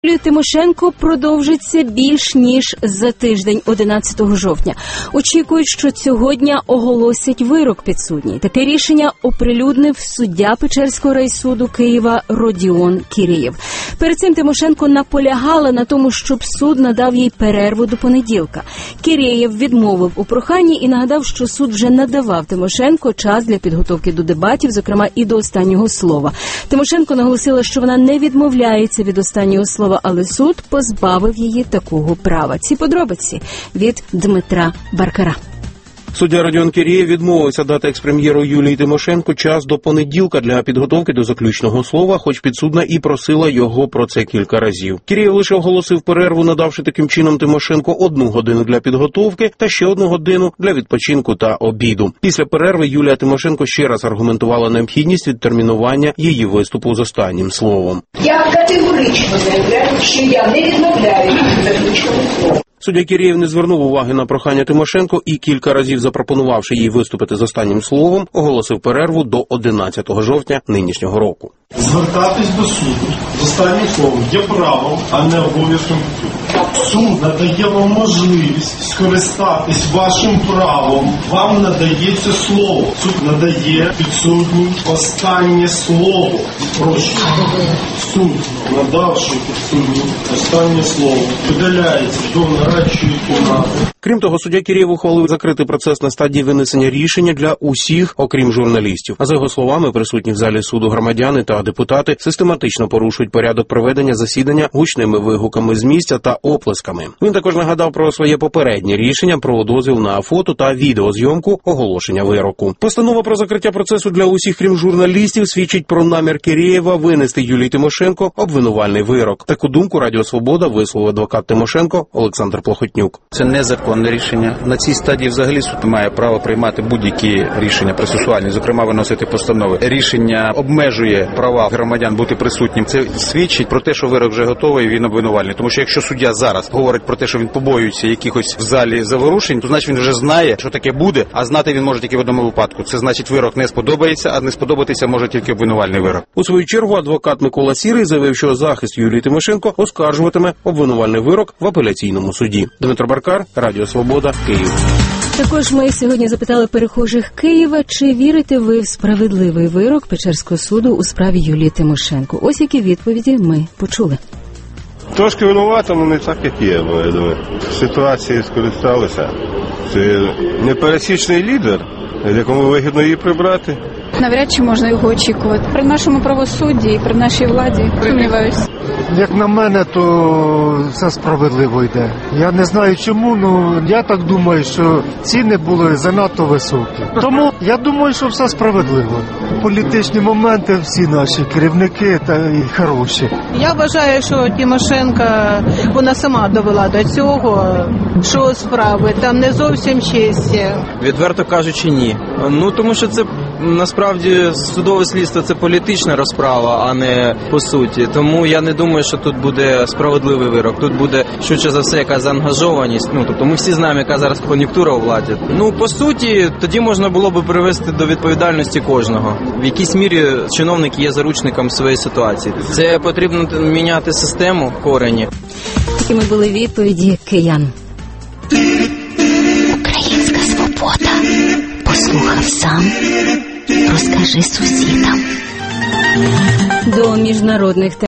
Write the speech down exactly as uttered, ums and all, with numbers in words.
Юлії Тимошенко продовжиться більш ніж за тиждень, одинадцятого жовтня. Очікують, що цього дня оголосять вирок підсудній. Таке рішення оприлюднив суддя Печерського райсуду Києва Родіон Кірєєв. Перед цим Тимошенко наполягала на тому, щоб суд надав їй перерву до понеділка. Кірєєв відмовив у проханні і нагадав, що суд вже надавав Тимошенко час для підготовки до дебатів, зокрема і до останнього слова. Тимошенко наголосила, що вона не відмовляється від останнього слова, але суд позбавив її такого права. Ці подробиці від Дмитра Баркара. Суддя Родіон Кірєєв відмовився дати екс-прем'єру Юлії Тимошенко час до понеділка для підготовки до заключного слова, хоч підсудна і просила його про це кілька разів. Кірєєв лише оголосив перерву, надавши таким чином Тимошенко одну годину для підготовки та ще одну годину для відпочинку та обіду. Після перерви Юлія Тимошенко ще раз аргументувала необхідність відтермінування її виступу з останнім словом. Я категорично заявляю, що я не відмовляю від заключного слова. Суддя Кірєєв не звернув уваги на прохання Тимошенко і кілька разів, запропонувавши їй виступити з останнім словом, оголосив перерву до одинадцятого жовтня нинішнього року. Звертатись до суду з останнім словом є правом, а не обов'язком. Суд надає вам можливість скористатись вашим правом. Вам надається слово. Суд надає підсудній останнє слово. Прошу. Суд, надавши підсудній останнє слово, видаляється до нарадчої кімнати. Крім того, суддя Кірєєв ухвалив закрити процес на стадії винесення рішення для усіх, окрім журналістів. А за його словами, присутні в залі суду громадяни та депутати систематично порушують порядок проведення засідання гучними вигуками з місця та оплесками. Він також нагадав про своє попереднє рішення про дозвіл на фото та відеозйомку оголошення вироку. Постанова про закриття процесу для усіх, крім журналістів, свідчить про намір Кірєєва винести Юлії Тимошенко обвинувальний вирок. Таку думку Радіо Свобода висловив адвокат Тимошенко Олександр Плохотнюк. Це незаконне рішення. На цій стадії взагалі суд має право приймати будь-які рішення процесуальні, зокрема виносити постанови. Рішення обмежує права громадян бути присутнім. Це свідчить про те, що вирок вже готовий, він обвинувальний. Тому що якщо суддя зараз говорить про те, що він побоюється якихось в залі заворушень, то значить він вже знає, що таке буде, а знати він може тільки в одному випадку. Це значить вирок не сподобається, а не сподобатися може тільки обвинувальний вирок. У свою чергу адвокат Микола Сірий заявив, що захист Юлії Тимошенко оскаржуватиме обвинувальний вирок в апеляційному суді. Дмитро Баркар, Радіо Свобода, Київ. Також ми сьогодні запитали перехожих Києва, чи вірите ви в справедливий вирок Печерського суду у справі Юлії Тимошенко. Ось які відповіді ми почули. Трошки винувато, але не так, як є, я думаю. Ситуації скористалися. Це непересічний лідер, якому вигідно її прибрати. Навряд чи можна його очікувати. При нашому правосудді і при нашій владі, сумніваюся. Як на мене, то все справедливо йде. Я не знаю чому, але я так думаю, що ціни були занадто високі. Тому я думаю, що все справедливо. Політичні моменти всі наші керівники та і хороші. Я вважаю, що Тимошенко, вона сама довела до цього, що справи там не зовсім честі. Відверто кажучи, ні. Ну, тому що це насправді судове слідство – це політична розправа, а не по суті. Тому я не думаю, що тут буде справедливий вирок. Тут буде, швидше за все, якась заангажованість. Ну, тобто ми всі знаємо, яка зараз кон'юнктура у владі. Ну, по суті, тоді можна було би привести до відповідальності кожного. В якійсь мірі чиновник є заручником своєї ситуації. Це потрібно міняти систему в корені. Такими були відповіді киян. Українська свобода. Послухав сам, розкажи сусідам. До міжнародних